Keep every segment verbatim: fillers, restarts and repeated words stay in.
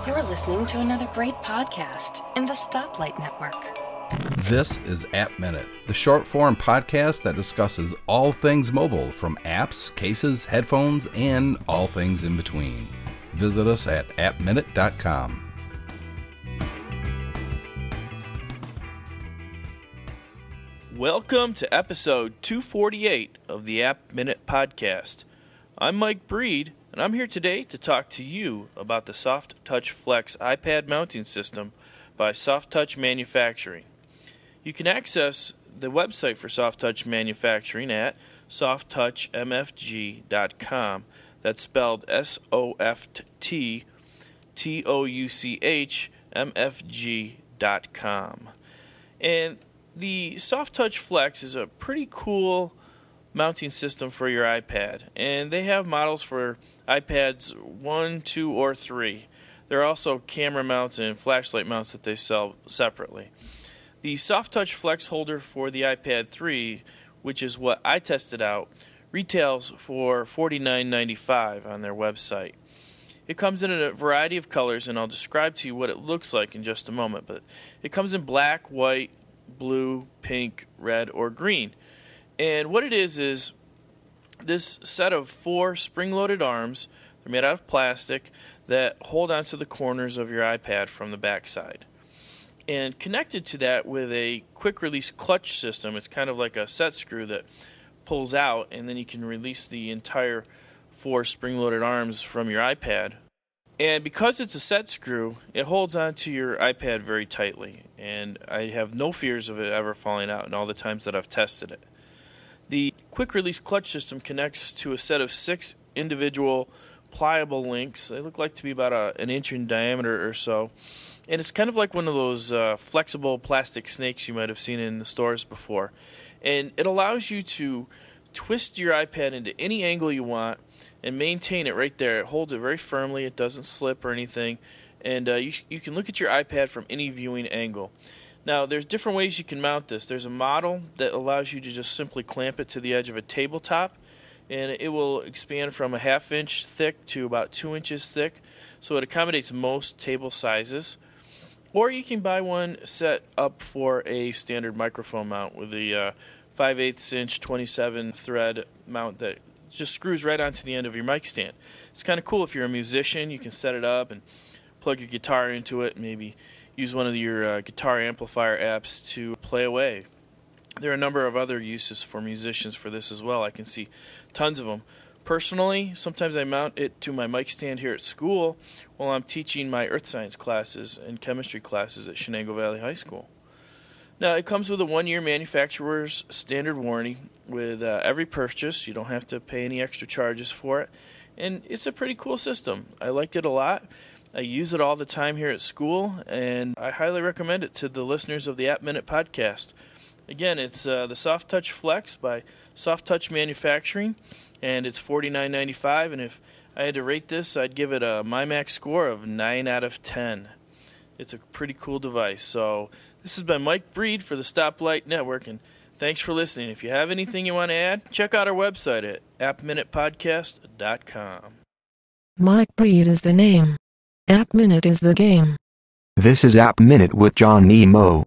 You're listening to another great podcast in the Stoplight Network. This is App Minute, the short-form podcast that discusses all things mobile, from apps, cases, headphones, and all things in between. Visit us at app minute dot com. Welcome to episode two forty-eight of the App Minute podcast. I'm Mike Breed, and I'm here today to talk to you about the Soft Touch Flex iPad mounting system by Soft Touch Manufacturing. You can access the website for Soft Touch Manufacturing at soft touch m f g dot com. That's spelled S O F T T O U C H M F G dot com. And the Soft Touch Flex is a pretty cool mounting system for your iPad, and they have models for iPads one, two, or three. There are also camera mounts and flashlight mounts that they sell separately. The Soft Touch Flex holder for the iPad three, which is what I tested out, retails for forty-nine ninety-five on their website. It comes in a variety of colors, and I'll describe to you what it looks like in just a moment, but it comes in black, white, blue, pink, red, or green. And what it is is this set of four spring-loaded arms. They're made out of plastic that hold onto the corners of your iPad from the backside. And connected to that with a quick-release clutch system, it's kind of like a set screw that pulls out, and then you can release the entire four spring-loaded arms from your iPad. And because it's a set screw, it holds onto your iPad very tightly, and I have no fears of it ever falling out in all the times that I've tested it. The quick-release clutch system connects to a set of six individual pliable links. They look like to be about a, an inch in diameter or so, and it's kind of like one of those uh, flexible plastic snakes you might have seen in the stores before. And it allows you to twist your iPad into any angle you want and maintain it right there. It holds it very firmly. It doesn't slip or anything. And uh, you, you can look at your iPad from any viewing angle. Now, there's different ways you can mount this. There's a model that allows you to just simply clamp it to the edge of a tabletop, and it will expand from a half inch thick to about two inches thick, so it accommodates most table sizes. Or you can buy one set up for a standard microphone mount with the uh, five eighths inch twenty-seven thread mount that just screws right onto the end of your mic stand. It's kind of cool if you're a musician. You can set it up and plug your guitar into it, maybe use one of your uh, guitar amplifier apps to play away. There are a number of other uses for musicians for this as well. I can see tons of them. Personally, sometimes I mount it to my mic stand here at school while I'm teaching my earth science classes and chemistry classes at Shenango Valley High School. Now, it comes with a one-year manufacturer's standard warranty with uh, every purchase. You don't have to pay any extra charges for it. And it's a pretty cool system. I liked it a lot. I use it all the time here at school, and I highly recommend it to the listeners of the App Minute podcast. Again, it's uh, the Soft Touch Flex by Soft Touch Manufacturing, and it's forty-nine ninety-five. And if I had to rate this, I'd give it a MyMac score of nine out of ten. It's a pretty cool device. So this has been Mike Breed for the Stoplight Network, and thanks for listening. If you have anything you want to add, check out our website at app minute podcast dot com. Mike Breed is the name. App Minute is the game. This is App Minute with John Nemo.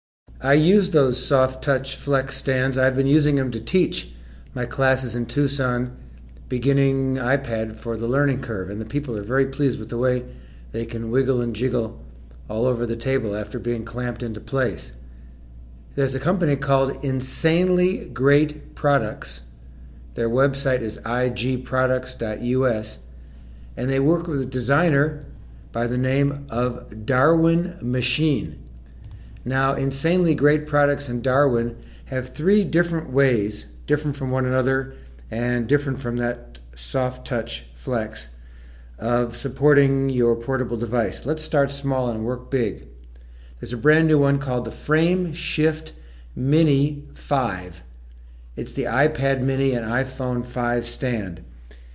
I use those Soft Touch Flex stands. I've been using them to teach my classes in Tucson, beginning iPad for the learning curve, and the people are very pleased with the way they can wiggle and jiggle all over the table after being clamped into place. There's a company called Insanely Great Products. Their website is i g products dot u s, and they work with a designer by the name of Darwin Machine. Now, Insanely Great Products and Darwin have three different ways, different from one another and different from that Soft Touch Flex, of supporting your portable device. Let's start small and work big. There's a brand new one called the Frame Shift Mini five. It's the iPad Mini and iPhone five stand.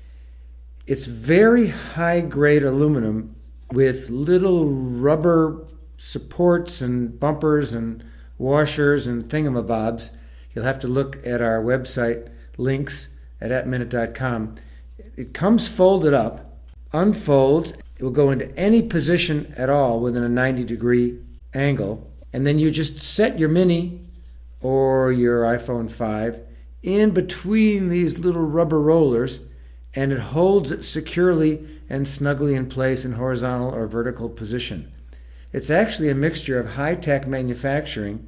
It's very high-grade aluminum with little rubber supports and bumpers and washers and thingamabobs. You'll have to look at our website links at app minute dot com. It comes folded up, unfolds, It will go into any position at all within a ninety degree angle. And then you just set your Mini or your iPhone five in between these little rubber rollers, and it holds it securely and snugly in place in horizontal or vertical position. It's actually a mixture of high-tech manufacturing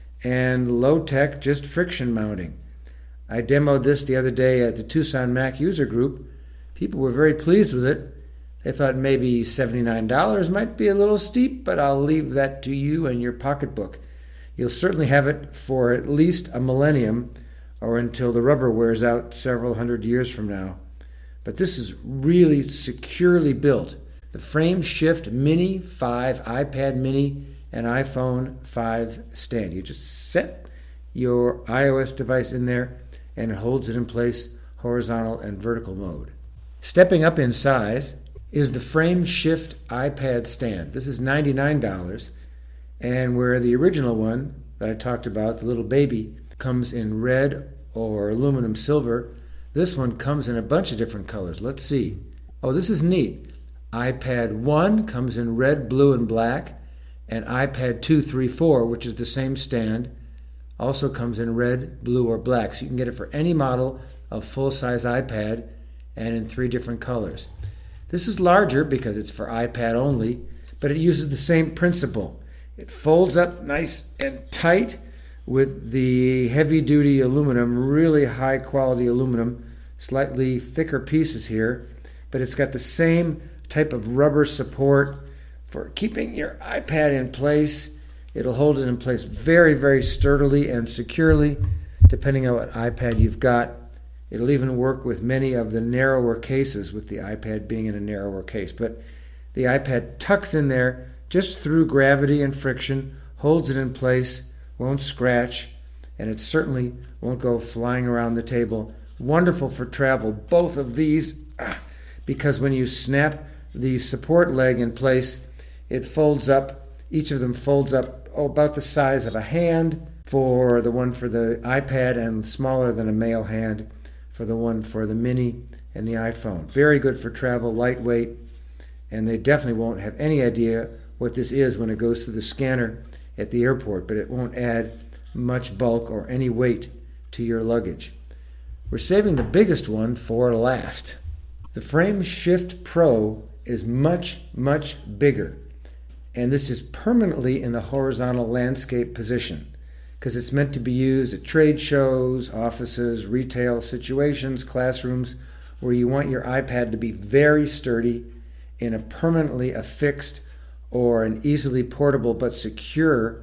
and low-tech just friction mounting. I demoed this the other day at the Tucson Mac user group. People were very pleased with it. They thought maybe seventy-nine dollars might be a little steep, but I'll leave that to you and your pocketbook. You'll certainly have it for at least a millennium or until the rubber wears out several hundred years from now. But this is really securely built. The Frameshift Mini five, iPad Mini, and iPhone five stand. You just set your iOS device in there and it holds it in place, horizontal and vertical mode. Stepping up in size is the Frameshift iPad stand. This is ninety-nine dollars, and where the original one that I talked about, the little baby, comes in red or aluminum silver, this one comes in a bunch of different colors. Let's see. Oh, this is neat. iPad one comes in red, blue, and black, and iPad two, three, four, which is the same stand, also comes in red, blue, or black. So you can get it for any model of full-size iPad and in three different colors. This is larger because it's for iPad only, but it uses the same principle. It folds up nice and tight with the heavy-duty aluminum, really high-quality aluminum, slightly thicker pieces here, but it's got the same type of rubber support for keeping your iPad in place. It'll hold it in place very, very sturdily and securely, depending on what iPad you've got. It'll even work with many of the narrower cases, with the iPad being in a narrower case. But the iPad tucks in there just through gravity and friction, holds it in place, won't scratch, and it certainly won't go flying around the table. Wonderful for travel, both of these, because when you snap the support leg in place, it folds up. Each of them folds up oh, about the size of a hand for the one for the iPad, and smaller than a male hand for the one for the Mini and the iPhone. Very good for travel, lightweight, and they definitely won't have any idea what this is when it goes through the scanner at the airport, but it won't add much bulk or any weight to your luggage. We're saving the biggest one for last. The Frameshift Pro is much, much bigger, and this is permanently in the horizontal landscape position because it's meant to be used at trade shows, offices, retail situations, classrooms, where you want your iPad to be very sturdy in a permanently affixed or an easily portable but secure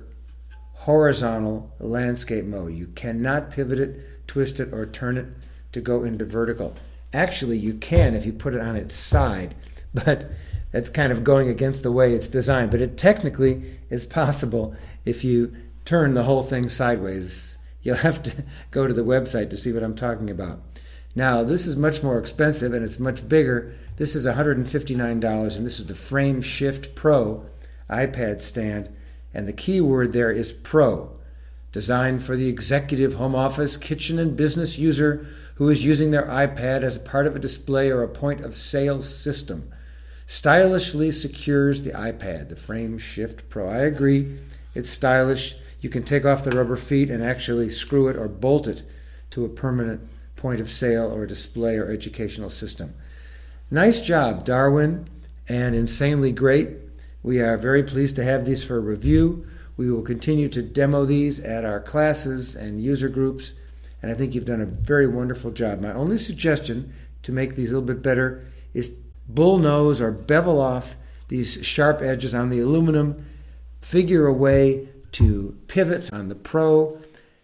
horizontal landscape mode. You cannot pivot it, twist it, or turn it to go into vertical. Actually, you can if you put it on its side, but that's kind of going against the way it's designed. But it technically is possible if you turn the whole thing sideways. You'll have to go to the website to see what I'm talking about. Now, this is much more expensive and it's much bigger. This is one hundred fifty-nine dollars, and this is the Frameshift Pro iPad stand. And the key word there is Pro. Designed for the executive, home office, kitchen, and business user who is using their iPad as a part of a display or a point of sale system. Stylishly secures the iPad, the Frameshift Pro. I agree, it's stylish. You can take off the rubber feet and actually screw it or bolt it to a permanent point of sale or display or educational system. Nice job, Darwin, and Insanely Great. We are very pleased to have these for review. We will continue to demo these at our classes and user groups, and I think you've done a very wonderful job. My only suggestion to make these a little bit better is bullnose or bevel off these sharp edges on the aluminum, figure a way to pivots on the Pro,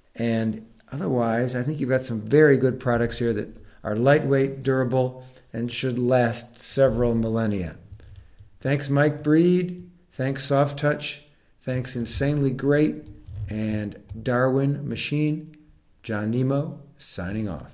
and otherwise I think you've got some very good products here that are lightweight, durable, and should last several millennia. Thanks, Mike Breed. Thanks, Soft Touch. Thanks, Insanely Great. And Darwin Machine. John Nemo, signing off.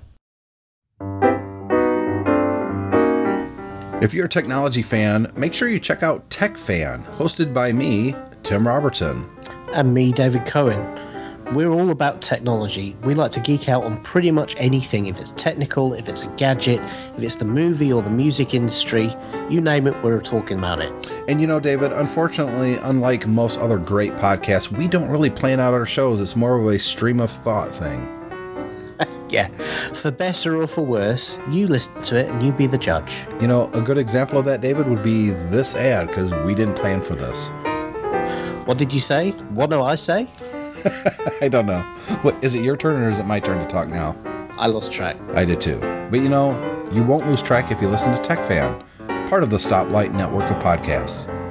If you're a technology fan, make sure you check out Tech Fan, hosted by me, Tim Robertson. And me, David Cohen. We're all about technology. We like to geek out on pretty much anything. If it's technical, if it's a gadget, if it's the movie or the music industry, you name it, we're talking about it. And you know, David, unfortunately, unlike most other great podcasts, we don't really plan out our shows. It's more of a stream of thought thing. Yeah, for better or for worse, you listen to it and you be the judge. You know, a good example of that, David, would be this ad, because we didn't plan for this. What did you say? What do I say? I don't know. What, is it your turn or is it my turn to talk now? I lost track. I did too. But you know, you won't lose track if you listen to TechFan, part of the Stoplight network of podcasts.